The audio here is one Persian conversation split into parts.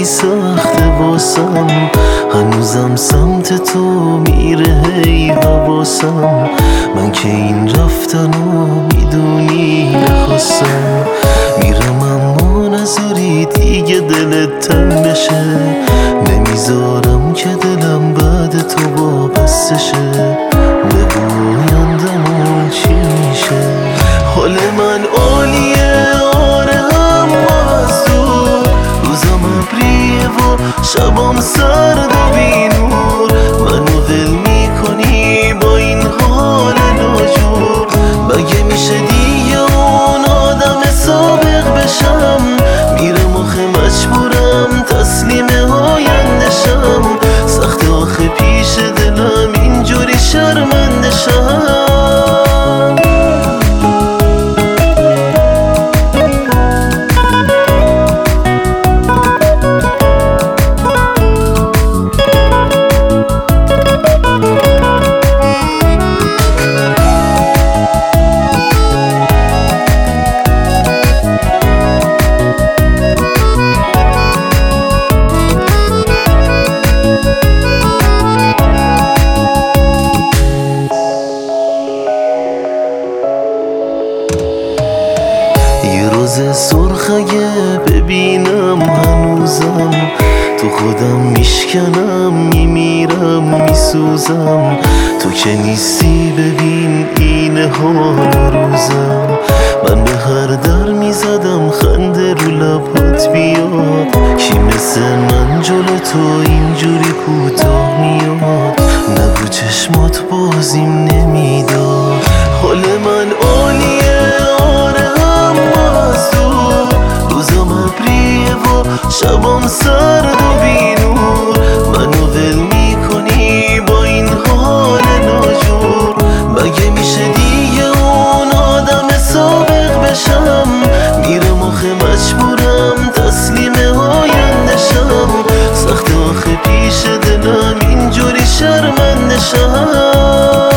سخته واسم، هنوزم سمت تو میره هی حواسم. من که این رفتنو میدونی نخواستم، میرم اما نذاری دیگه دلت تنگ بشه، نمیذارم که دلم بعد تو وابسته شه. بگو آیندمون چی میشه؟ حال من عالیه آره، اما از دور روزم ابریه و شبام سرد و بینور. منو ول میکنی با این حال ناجور، مگه میشه دیگه اون آدم سابق بشم؟ میره مخه مجبورم تسلیم آینده شم، سخت آخه پیش دلم اینجوری شرمنده شم. روز سرخ اگه ببینم هنوزم، تو خودم میشکنم میمیرم میسوزم. تو که نیستی ببین این حال روزم، من به هر در میزدم خنده رو لبات بیاد. کی مثل من جلو تو اینجوری کوتاه میاد؟ نگو چشمات بازیم نمیداد. حال من عالیه آره، شبام سرد و بینور. منو ول میکنی با این حال ناجور، مگه میشه دیگه اون آدم سابق بشم؟ میره مخه مجبورم تسلیم آینده شم، سخت آخه پیش دلم اینجوری شرمنده شم.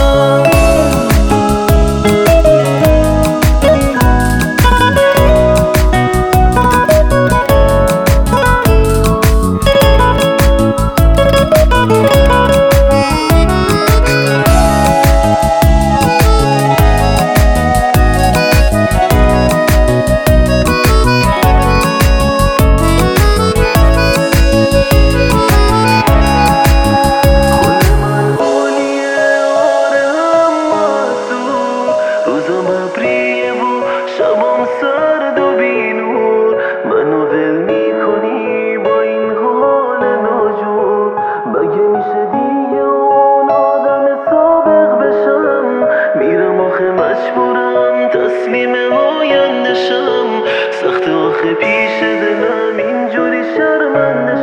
شبام سرد و بینور، منو ول میکنی با این حال ناجور، مگه میشه دیگه اون آدم سابق بشم؟ میرم آخه مجبورم تسلیم آینده شم، سخت آخه پیش دلم اینجوری شرمنده